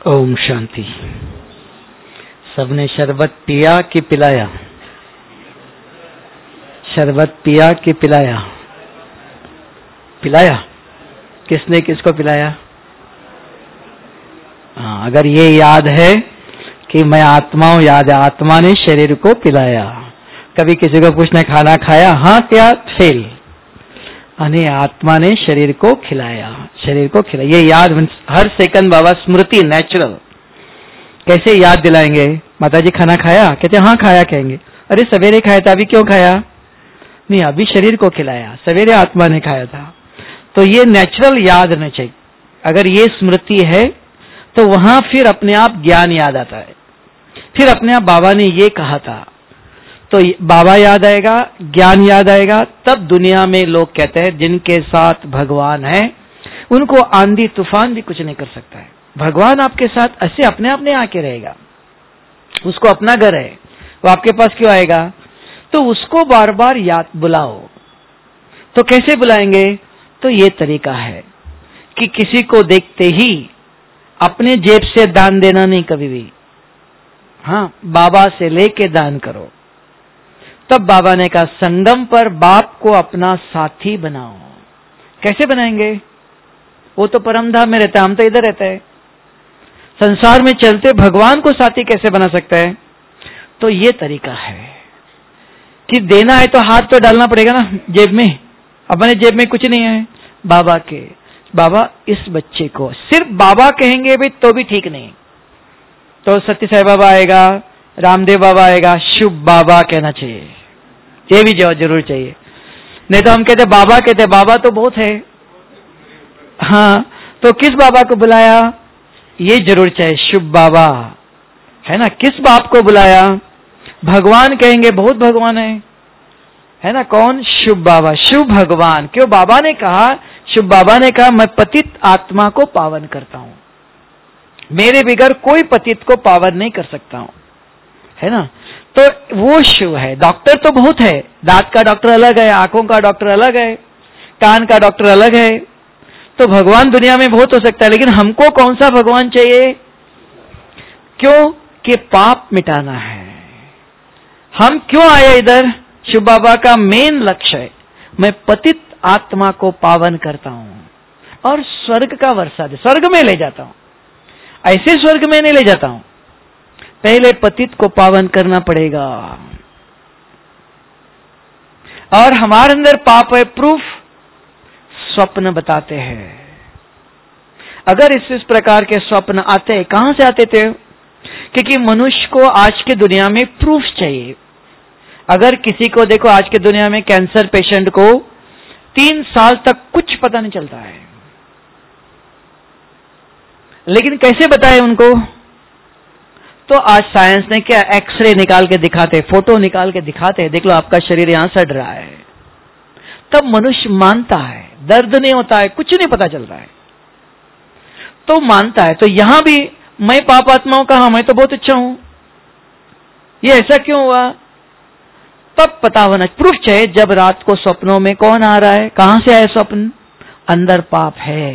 ओम शांति। सबने शरबत पिया कि पिलाया? शरबत पिया कि पिलाया? पिलाया। किसने किसको पिलाया? हाँ, अगर ये याद है कि मैं आत्मा हूं, याद है आत्मा ने शरीर को पिलाया। कभी किसी को पूछना खाना खाया? हाँ क्या? फेल। अने आत्मा ने शरीर को खिलाया, शरीर को खिलाया। ये याद हर सेकंड बाबा स्मृति नेचुरल। कैसे याद दिलाएंगे? माताजी खाना खाया? कहते हाँ खाया। कहेंगे अरे सवेरे खाया था, अभी क्यों खाया? नहीं, अभी शरीर को खिलाया, सवेरे आत्मा ने खाया था। तो ये नेचुरल याद रहना चाहिए। अगर ये स्मृति है तो वहां फिर अपने आप ज्ञान याद आता है। फिर अपने आप बाबा ने ये कहा था तो बाबा याद आएगा, ज्ञान याद आएगा। तब दुनिया में लोग कहते हैं जिनके साथ भगवान है उनको आंधी तूफान भी कुछ नहीं कर सकता है। भगवान आपके साथ ऐसे अपने आप नहीं आके रहेगा, उसको अपना घर है, वो आपके पास क्यों आएगा? तो उसको बार बार याद बुलाओ। तो कैसे बुलाएंगे? तो ये तरीका है कि किसी को देखते ही अपने जेब से दान देना नहीं कभी भी। हाँ, बाबा से लेके दान करो। तब बाबा ने कहा संगम पर बाप को अपना साथी बनाओ। कैसे बनाएंगे? वो तो परमधाम में रहता है, हम तो इधर रहते हैं। संसार में चलते भगवान को साथी कैसे बना सकता है? तो ये तरीका है कि देना है तो हाथ तो डालना पड़ेगा ना जेब में। अपने जेब में कुछ नहीं है, बाबा के। बाबा इस बच्चे को, सिर्फ बाबा कहेंगे भी तो भी ठीक नहीं। तो सत्य साई बाबा आएगा, रामदेव बाबा आएगा, शुभ बाबा कहना चाहिए। ये भी जरूर चाहिए। नहीं तो हम कहते बाबा, कहते बाबा तो बहुत है। हाँ, तो किस बाबा को बुलाया? ये जरूर चाहिए, शुभ बाबा है ना। किस बाप को बुलाया? भगवान कहेंगे, बहुत भगवान है ना। कौन? शुभ बाबा, शुभ भगवान। क्यों? बाबा ने कहा, शुभ बाबा ने कहा मैं पतित आत्मा को पावन करता हूं, मेरे बगैर कोई पतित को पावन नहीं कर सकता हूं, है ना। तो वो शिव है। डॉक्टर तो बहुत है, दांत का डॉक्टर अलग है, आंखों का डॉक्टर अलग है, कान का डॉक्टर अलग है। तो भगवान दुनिया में बहुत हो सकता है, लेकिन हमको कौन सा भगवान चाहिए? क्यों? कि पाप मिटाना है। हम क्यों आए इधर? शिव बाबा का मेन लक्ष्य है मैं पतित आत्मा को पावन करता हूं और स्वर्ग का वर्षा दे, स्वर्ग में ले जाता हूं। ऐसे स्वर्ग में नहीं ले जाता हूं, पहले पतित को पावन करना पड़ेगा। और हमारे अंदर पाप है, प्रूफ स्वप्न बताते हैं। अगर इस प्रकार के स्वप्न आते, कहां से आते थे? क्योंकि मनुष्य को आज के दुनिया में प्रूफ चाहिए। अगर किसी को देखो, आज के दुनिया में कैंसर पेशेंट को 3 साल तक कुछ पता नहीं चलता है, लेकिन कैसे बताए उनको? तो आज साइंस ने क्या, एक्सरे निकाल के दिखाते, फोटो निकाल के दिखाते, देख लो आपका शरीर यहां सड़ रहा है। तब मनुष्य मानता है, दर्द नहीं होता है, कुछ नहीं पता चलता है, तो मानता है। तो यहां भी मैं पाप आत्माओं का, हाँ मैं तो बहुत अच्छा हूं, ये ऐसा क्यों हुआ? तब पता होना, प्रूफ चाहिए। जब रात को स्वप्नों में कौन आ रहा है, कहां से आया स्वप्न? अंदर पाप है।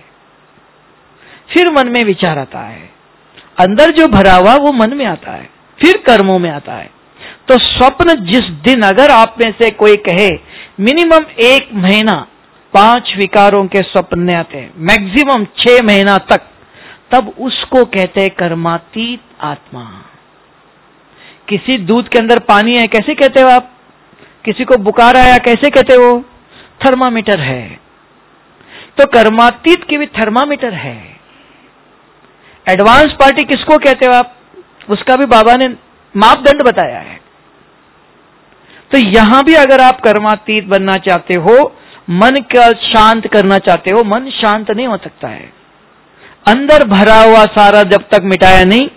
फिर मन में विचार आता है, अंदर जो भरा हुआ वो मन में आता है, फिर कर्मों में आता है। तो स्वप्न जिस दिन, अगर आप में से कोई कहे मिनिमम 1 महीना 5 विकारों के स्वप्न आते हैं, मैक्सिमम 6 महीना तक, तब उसको कहते हैं कर्मातीत आत्मा। किसी दूध के अंदर पानी है, कैसे कहते हो आप? किसी को बुखार आया, कैसे कहते हो? थर्मामीटर है। तो कर्मातीत की भी थर्मामीटर है। एडवांस पार्टी किसको कहते हो आप? उसका भी बाबा ने मापदंड बताया है। तो यहां भी अगर आप कर्मातीत बनना चाहते हो, मन का शांत करना चाहते हो, मन शांत नहीं हो सकता है अंदर भरा हुआ सारा जब तक मिटाया नहीं।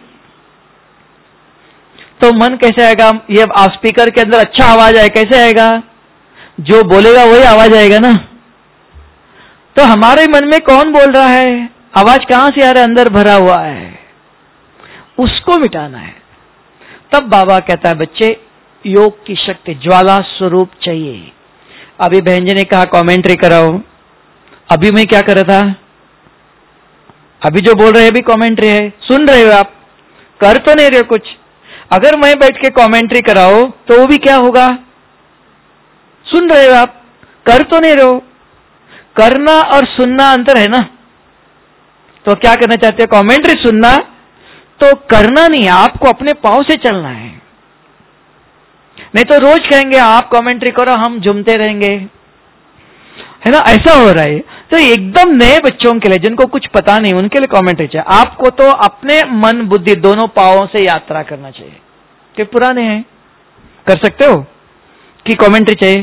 तो मन कैसे आएगा? ये स्पीकर के अंदर अच्छा आवाज आए, कैसे आएगा? जो बोलेगा वही आवाज आएगा ना। तो हमारे मन में कौन बोल रहा है? आवाज कहां से आ रहा है? अंदर भरा हुआ है, उसको मिटाना है। तब बाबा कहता है बच्चे योग की शक्ति, ज्वाला स्वरूप चाहिए। अभी बहन जी ने कहा कमेंट्री कराओ, अभी मैं क्या कर रहा था? अभी जो बोल रहे हैं भी कमेंट्री है, सुन रहे हो आप, कर तो नहीं रहे हो कुछ। अगर मैं बैठ के कमेंट्री कराओ तो वो भी क्या होगा? सुन रहे हो आप, कर तो नहीं रहे हो। करना और सुनना अंतर है ना। तो क्या करना चाहते हो? कमेंट्री सुनना तो करना नहीं, आपको अपने पांव से चलना है। नहीं तो रोज कहेंगे आप कमेंट्री करो, हम झूमते रहेंगे, है ना, ऐसा हो रहा है। तो एकदम नए बच्चों के लिए, जिनको कुछ पता नहीं, उनके लिए कमेंट्री चाहिए। आपको तो अपने मन बुद्धि दोनों पावों से यात्रा करना चाहिए। कि पुराने हैं, कर सकते हो कि कमेंट्री चाहिए?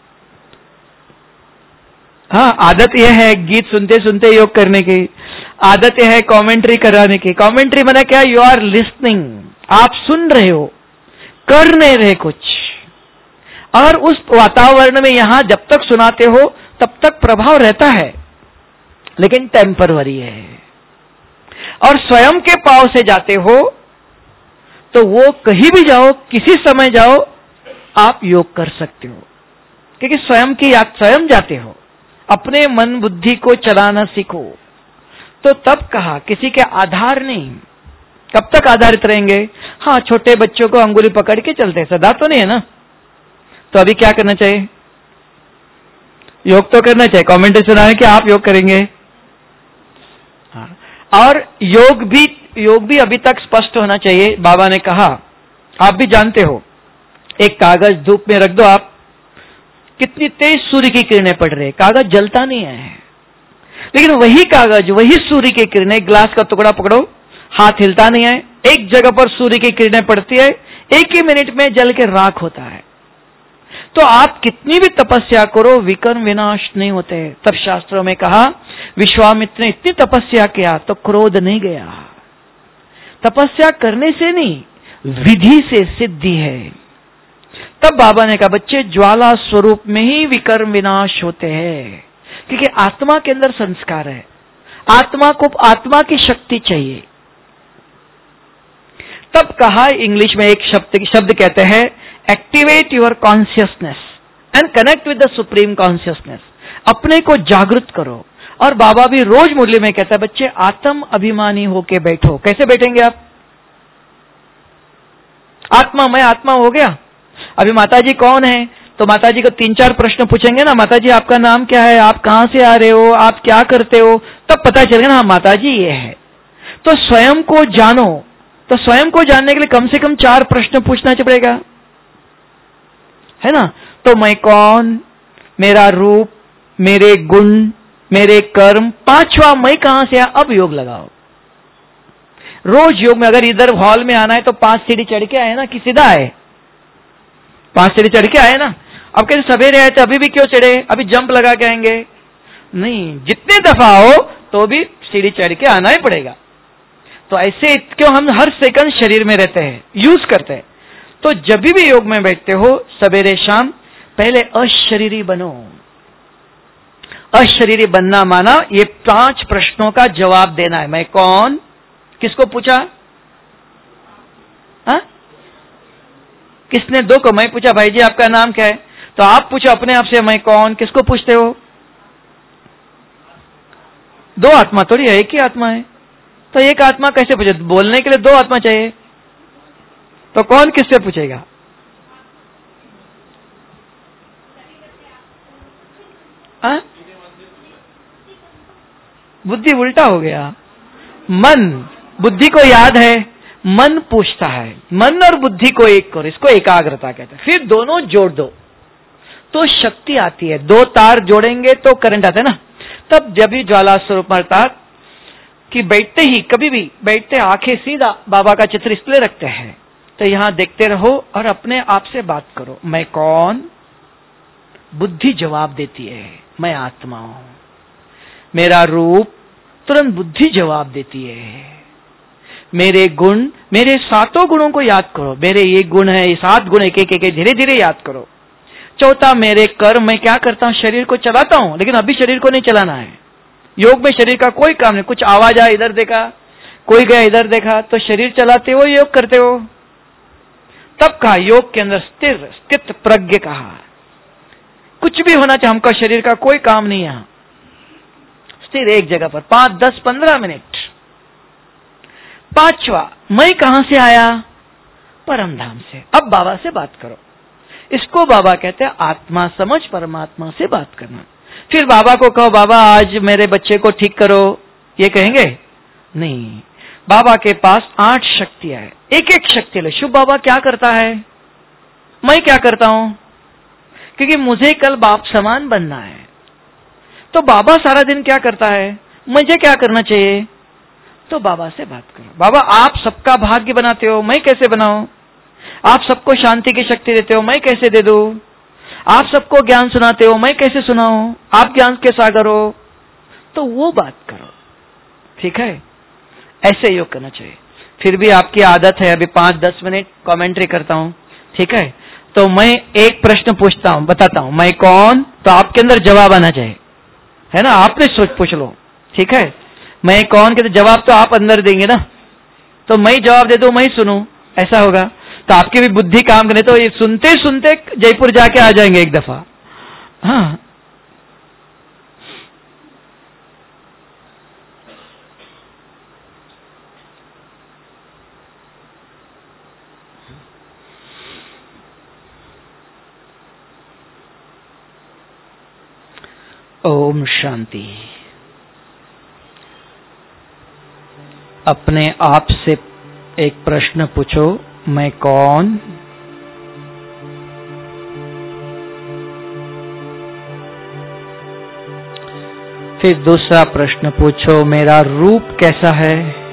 हाँ, आदत यह है गीत सुनते सुनते योग करने की, आदत यह है कमेंट्री कराने की। कमेंट्री माने क्या? यू आर लिसनिंग, आप सुन रहे हो, कर नहीं रहे कुछ। और उस वातावरण में यहां जब तक सुनाते हो तब तक प्रभाव रहता है, लेकिन टेम्परवरी है। और स्वयं के पाव से जाते हो तो वो कहीं भी जाओ, किसी समय जाओ, आप योग कर सकते हो, क्योंकि स्वयं जाते हो। अपने मन बुद्धि को चलाना सीखो। तो तब कहा किसी के आधार नहीं। कब तक आधारित रहेंगे? हाँ, छोटे बच्चों को अंगुली पकड़ के चलते, सदा तो नहीं है ना। तो अभी क्या करना चाहिए? योग तो करना चाहिए। कमेंट्री सुनाने कि आप योग करेंगे। हाँ। और योग भी अभी तक स्पष्ट होना चाहिए। बाबा ने कहा, आप भी जानते हो, एक कागज धूप में रख दो आप, कितनी तेज सूर्य की किरणें पड़ रही है, कागज जलता नहीं है। लेकिन वही कागज, वही सूर्य की किरणें, ग्लास का टुकड़ा पकड़ो, हाथ हिलता नहीं है, एक जगह पर सूर्य की किरणें पड़ती है, एक ही मिनट में जल के राख होता है। तो आप कितनी भी तपस्या करो, विकर्म विनाश नहीं होते। तब शास्त्रों में कहा, विश्वामित्र ने इतनी तपस्या किया तो क्रोध नहीं गया। तपस्या करने से नहीं, विधि से सिद्धि है। तब बाबा ने कहा, बच्चे ज्वाला स्वरूप में ही विकर्म विनाश होते हैं, क्योंकि आत्मा के अंदर संस्कार है। आत्मा को आत्मा की शक्ति चाहिए। तब कहा, इंग्लिश में एक शब्द कहते हैं, activate your consciousness and connect with the supreme consciousness. अपने को जागृत करो। और बाबा भी रोज मुरली में कहता है, बच्चे आत्म अभिमानी होके बैठो। कैसे बैठेंगे आप? आत्मा, मैं आत्मा हो गया। अभी माताजी कौन है? तो माताजी को 3-4 प्रश्न पूछेंगे ना, माताजी आपका नाम क्या है, आप कहां से आ रहे हो, आप क्या करते हो, तब पता चलेगा ना, हाँ माताजी ये है। तो स्वयं को जानो। तो स्वयं को जानने के लिए कम से कम 4 प्रश्न पूछना पड़ेगा, है ना। तो मैं कौन, मेरा रूप, मेरे गुण, मेरे कर्म, 5वां मैं कहां से आया। अब योग लगाओ। रोज योग में अगर इधर हॉल में आना है तो 5 सीढ़ी चढ़ के आए ना, कि सीधा आए? 5 सीढ़ी चढ़ के आए ना। अब कैसे सवेरे आए थे, अभी भी क्यों चढ़े, अभी जंप लगा के आएंगे? नहीं, जितने दफा हो तो भी सीढ़ी चढ़ के आना ही पड़ेगा। तो ऐसे क्यों हम हर सेकंड शरीर में रहते हैं, यूज करते हैं। तो जब भी योग में बैठते हो, सवेरे शाम, पहले अशरीरी बनो। अशरीरी बनना माना ये 5 प्रश्नों का जवाब देना है। मैं कौन, किसको पूछा? हा? किसने? 2 को। मैं पूछा, भाई जी आपका नाम क्या है? तो आप पूछो अपने आप से, मैं कौन, किसको पूछते हो? 2 आत्मा थोड़ी है, एक ही आत्मा है। तो एक आत्मा कैसे पूछे? बोलने के लिए 2 आत्मा चाहिए। तो कौन किससे पूछेगा? हा? बुद्धि उल्टा हो गया। मन, बुद्धि को याद है, मन पूछता है। मन और बुद्धि को एक करो, इसको एकाग्रता कहते हैं। फिर दोनों जोड़ दो तो शक्ति आती है। 2 तार जोड़ेंगे तो करंट आता है ना। तब जब भी ज्वाला स्वरूप मरता कि बैठते ही, कभी भी बैठते आंखें सीधा बाबा का चित्र इसलिए रखते हैं, तो यहां देखते रहो और अपने आप से बात करो। मैं कौन? बुद्धि जवाब देती है, मैं आत्मा हूं। मेरा रूप, तुरंत बुद्धि जवाब देती है। मेरे गुण, मेरे 7 गुणों को याद करो। मेरे ये गुण है, ये 7 गुण एक एक धीरे धीरे याद करो। चौथा, मेरे कर्म, मैं क्या करता हूं, शरीर को चलाता हूं, लेकिन अभी शरीर को नहीं चलाना है। योग में शरीर का कोई काम नहीं। कुछ आवाज आया, इधर देखा, कोई गया इधर देखा, तो शरीर चलाते हो, योग करते हो। तब कहा योग के अंदर स्थित प्रज्ञ कहा। कुछ भी होना चाहिए, हमका शरीर का कोई काम नहीं। यहां स्थिर एक जगह पर 5, 10, 15 मिनट पांचवा, मैं कहां से आया? परम धाम से। अब बाबा से बात करो। इसको बाबा कहते हैं आत्मा समझ, परमात्मा से बात करना। फिर बाबा को कहो बाबा आज मेरे बच्चे को ठीक करो, ये कहेंगे नहीं। बाबा के पास 8 शक्तियां है, एक एक शक्ति ले। शुभ बाबा क्या करता है? मैं क्या करता हूं? क्योंकि मुझे कल बाप समान बनना है। तो बाबा सारा दिन क्या करता है, मुझे क्या करना चाहिए? तो बाबा से बात करो। बाबा आप सबका भाग्य बनाते हो, मैं कैसे बनाऊं? आप सबको शांति की शक्ति देते हो, मैं कैसे दे दूं? आप सबको ज्ञान सुनाते हो, मैं कैसे सुनाऊं? आप ज्ञान के सागर हो। तो वो बात करो, ठीक है? ऐसे योग करना चाहिए। फिर भी आपकी आदत है, अभी 5-10 मिनट कमेंट्री करता हूं, ठीक है? तो मैं एक प्रश्न पूछता हूं, बताता हूं मैं कौन, तो आपके अंदर जवाब आना चाहिए, है ना? आपने सोच पूछ लो, ठीक है? मैं कौन के तो जवाब तो आप अंदर देंगे ना, तो मैं जवाब दे दूं, मैं सुनूं, ऐसा होगा तो आपकी भी बुद्धि काम करे। तो ये सुनते सुनते जयपुर जाके आ जाएंगे एक दफा। हाँ, ओम शांति। अपने आप से एक प्रश्न पूछो, मैं कौन? फिर दूसरा प्रश्न पूछो, मेरा रूप कैसा है?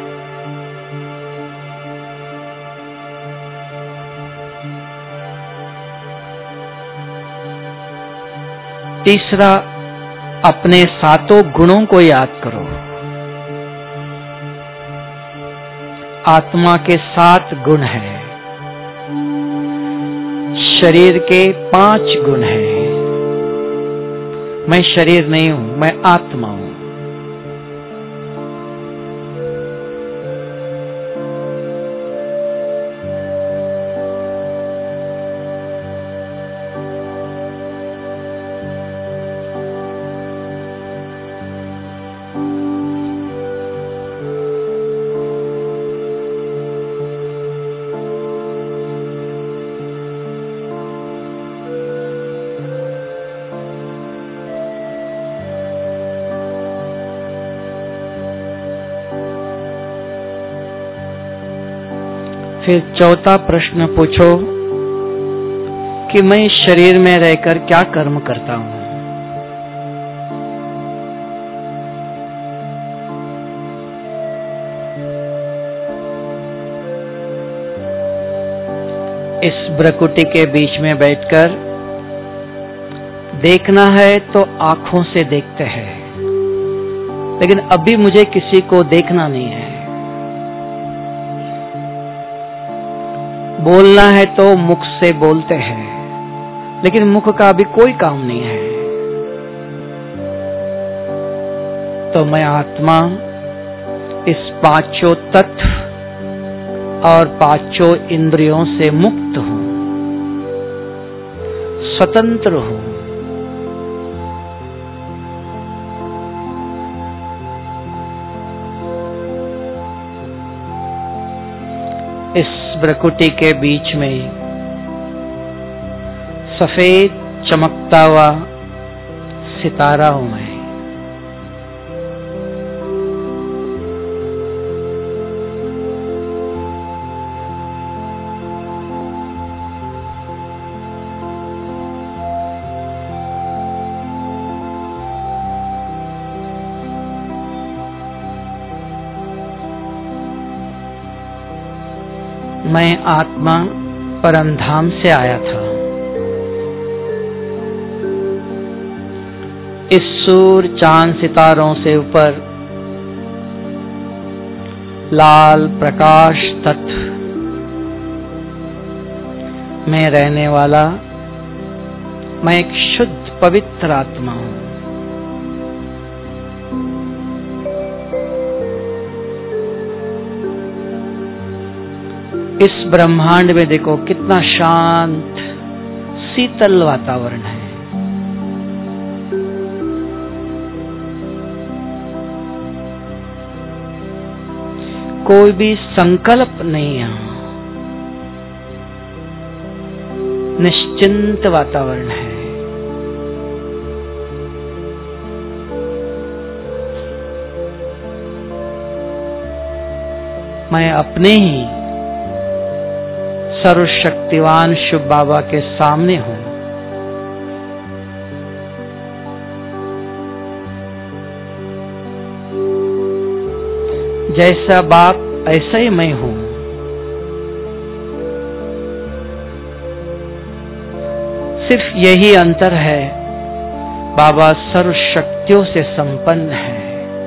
तीसरा, अपने 7 गुणों को याद करो। आत्मा के 7 गुण हैं, शरीर के 5 गुण हैं। मैं शरीर नहीं हूं, मैं आत्मा हूं। फिर चौथा प्रश्न पूछो कि मैं शरीर में रहकर क्या कर्म करता हूं? इस भ्रकुटी के बीच में बैठकर देखना है तो आंखों से देखते हैं, लेकिन अभी मुझे किसी को देखना नहीं है। बोलना है तो मुख से बोलते हैं, लेकिन मुख का अभी कोई काम नहीं है। तो मैं आत्मा इस 5 तत्व और 5 इंद्रियों से मुक्त हूं, स्वतंत्र हूं। इस भ्रकुटी के बीच में सफेद चमकता हुआ सितारा हूं मैं। मैं आत्मा परम धाम से आया था। इस सूर्य चांद सितारों से ऊपर लाल प्रकाश तत्व में रहने वाला मैं एक शुद्ध पवित्र आत्मा हूं। इस ब्रह्मांड में देखो कितना शांत शीतल वातावरण है। कोई भी संकल्प नहीं है, निश्चिंत वातावरण है। मैं अपने ही सर्वशक्तिवान शिव बाबा के सामने हूं। जैसा बाप ऐसा ही मैं हूं। सिर्फ यही अंतर है, बाबा सर्व शक्तियों से संपन्न है।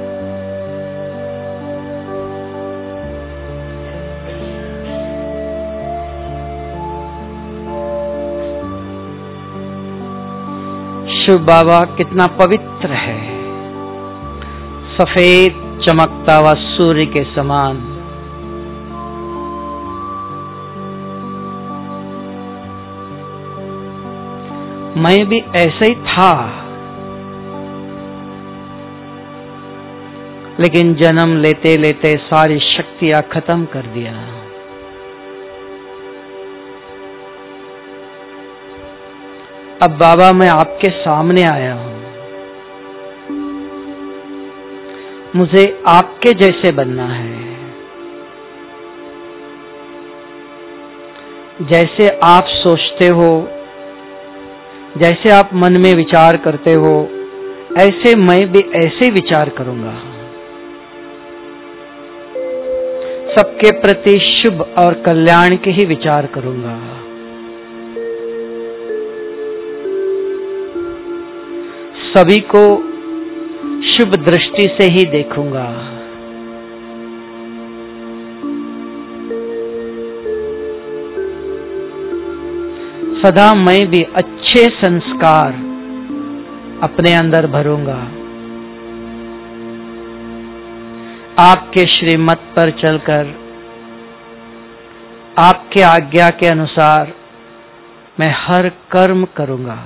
शिव बाबा कितना पवित्र है, सफेद चमकता हुआ सूर्य के समान। मैं भी ऐसे ही था, लेकिन जन्म लेते लेते सारी शक्तियां खत्म कर दिया। अब बाबा मैं आपके सामने आया हूं, मुझे आपके जैसे बनना है। जैसे आप सोचते हो, जैसे आप मन में विचार करते हो, ऐसे मैं भी ऐसे विचार करूंगा। सबके प्रति शुभ और कल्याण के ही विचार करूंगा। सभी को शुभ दृष्टि से ही देखूंगा। सदा मैं भी अच्छे संस्कार अपने अंदर भरूंगा। आपके श्रीमत पर चलकर, आपके आज्ञा के अनुसार मैं हर कर्म करूंगा।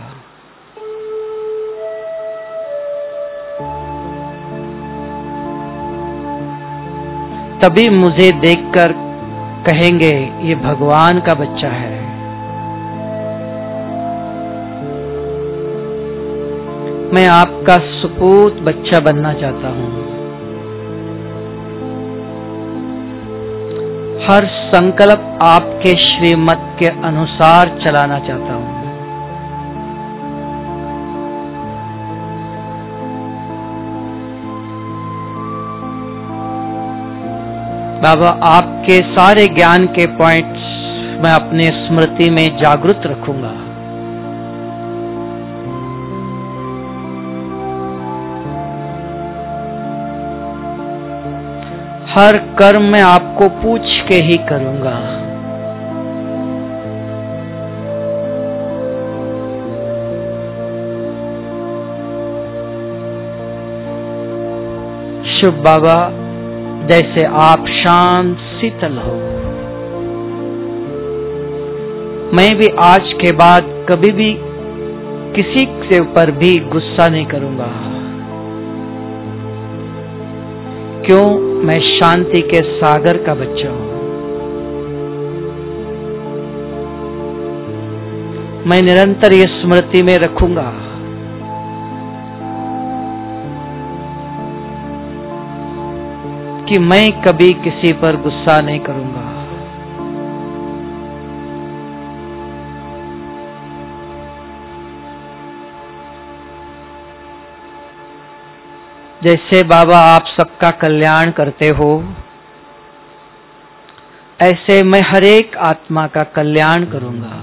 तभी मुझे देखकर कहेंगे ये भगवान का बच्चा है। मैं आपका सुपूत बच्चा बनना चाहता हूं। हर संकल्प आपके श्रीमत के अनुसार चलाना चाहता हूं। बाबा आपके सारे ज्ञान के पॉइंट्स मैं अपने स्मृति में जागृत रखूंगा। हर कर्म मैं आपको पूछ के ही करूंगा। शिव बाबा जैसे आप शांत शीतल हो, मैं भी आज के बाद कभी भी किसी के ऊपर भी गुस्सा नहीं करूंगा। क्यों? मैं शांति के सागर का बच्चा हूं। मैं निरंतर ये स्मृति में रखूंगा कि मैं कभी किसी पर गुस्सा नहीं करूंगा। जैसे बाबा आप सबका कल्याण करते हो, ऐसे मैं हर एक आत्मा का कल्याण करूंगा।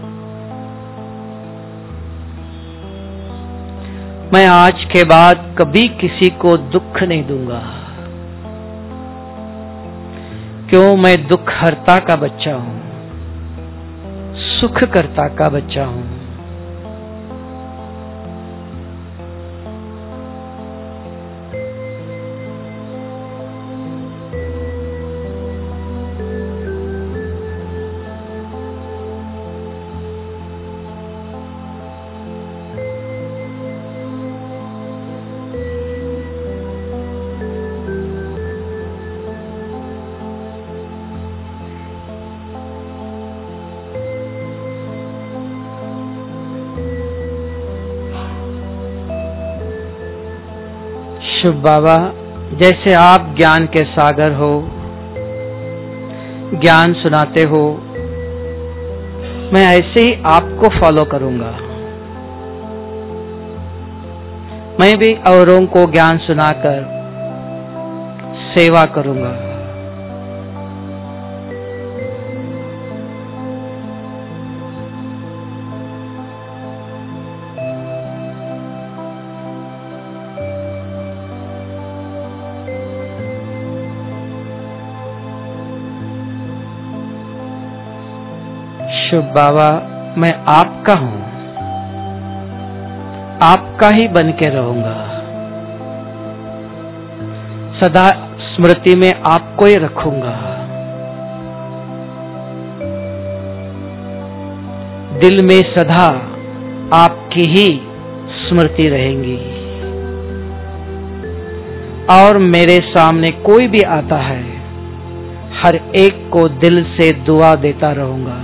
मैं आज के बाद कभी किसी को दुख नहीं दूंगा। क्यों? मैं दुख हर्ता का बच्चा हूं, सुख करता का बच्चा हूं। शुभ बाबा, जैसे आप ज्ञान के सागर हो, ज्ञान सुनाते हो, मैं ऐसे ही आपको फॉलो करूंगा। मैं भी औरों को ज्ञान सुनाकर सेवा करूंगा। शुभ बाबा, मैं आपका हूं, आपका ही बन के रहूंगा। सदा स्मृति में आपको ही रखूंगा। दिल में सदा आपकी ही स्मृति रहेंगी। और मेरे सामने कोई भी आता है, हर एक को दिल से दुआ देता रहूंगा।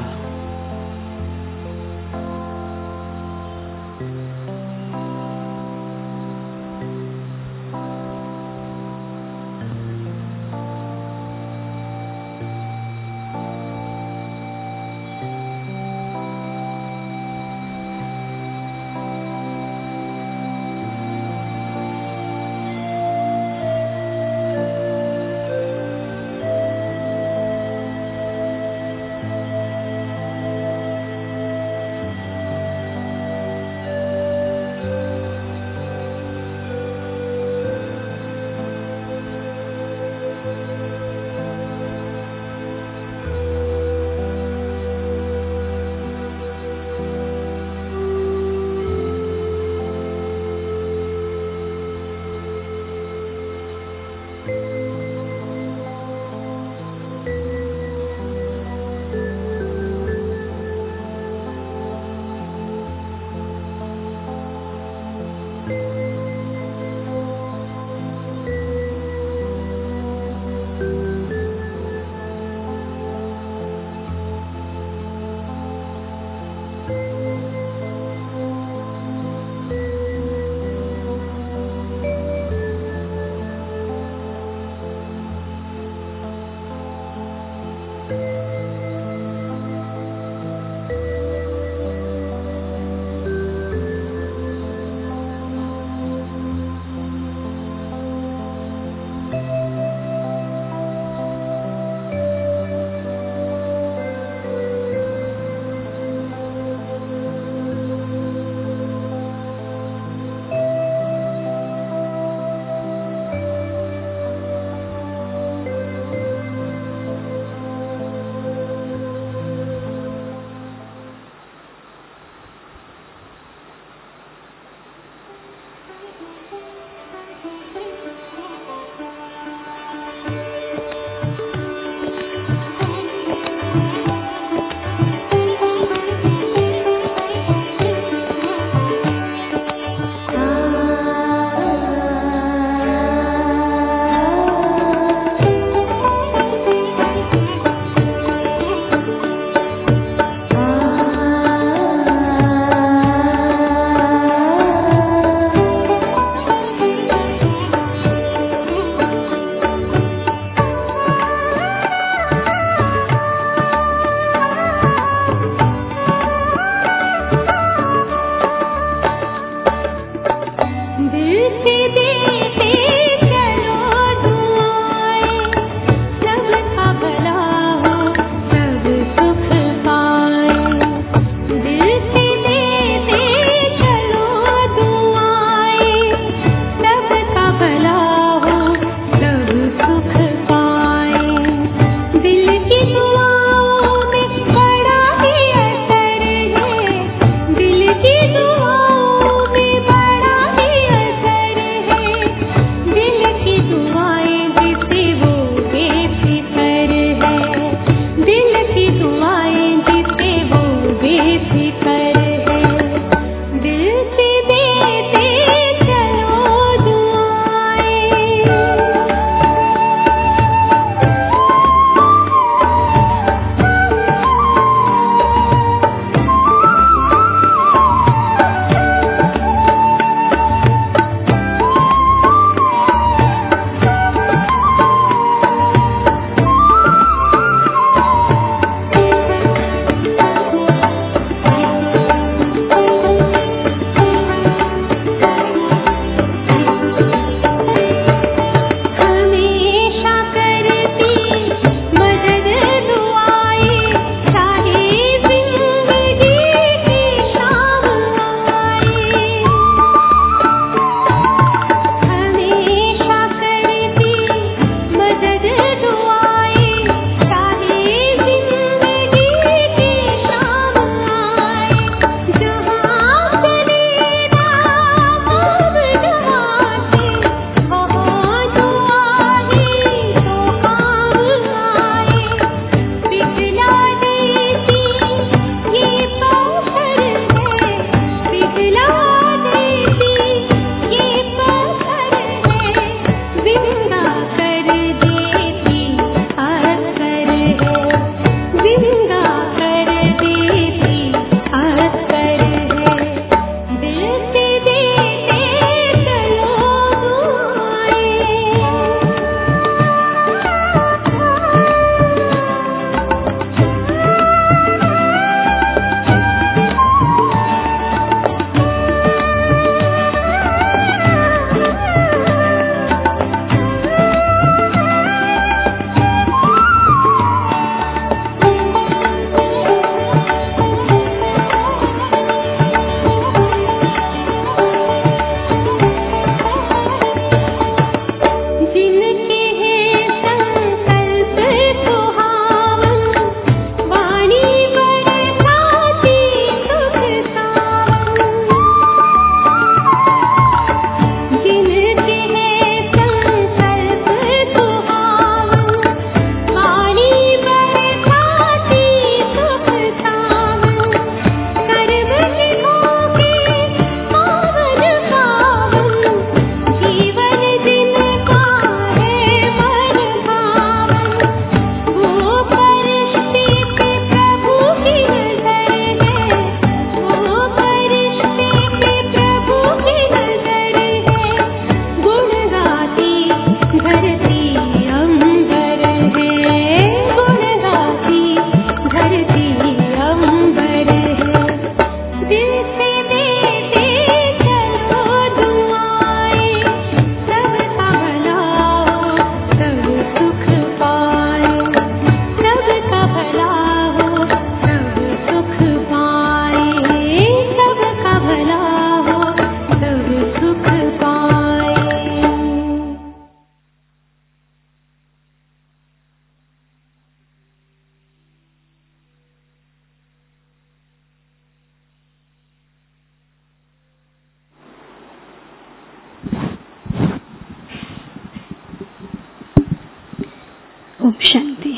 ओम शांति।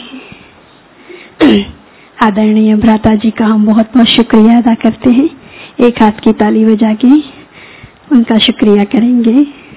आदरणीय भ्राता जी का हम बहुत बहुत शुक्रिया अदा करते हैं। एक हाथ की ताली बजा के उनका शुक्रिया करेंगे।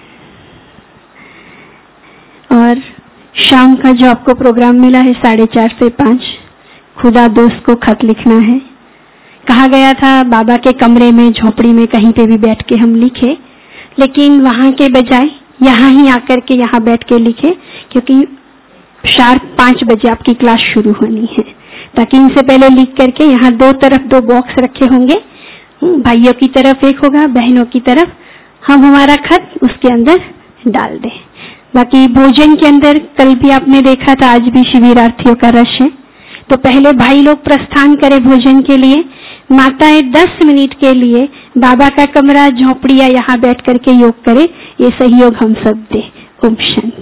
और शाम का जो आपको प्रोग्राम मिला है 4:30 से 5, खुदा दोस्त को खत लिखना है। कहा गया था बाबा के कमरे में, झोपड़ी में, कहीं पे भी बैठ के हम लिखे, लेकिन वहां के बजाय यहाँ ही आकर के यहाँ बैठ के लिखे, क्योंकि शार्प 5 बजे आपकी क्लास शुरू होनी है। ताकि इनसे पहले लिख करके यहाँ 2 तरफ 2 बॉक्स रखे होंगे, भाइयों की तरफ एक होगा, बहनों की तरफ, हम हमारा खत उसके अंदर डाल दें। बाकी भोजन के अंदर कल भी आपने देखा था, आज भी शिविरार्थियों का रश है, तो पहले भाई लोग प्रस्थान करें भोजन के लिए, माताएं 10 मिनट के लिए बाबा का कमरा, झोपड़ी या यहाँ बैठ करके योग करें। ये सहयोग हम सब दें। ओम शांति।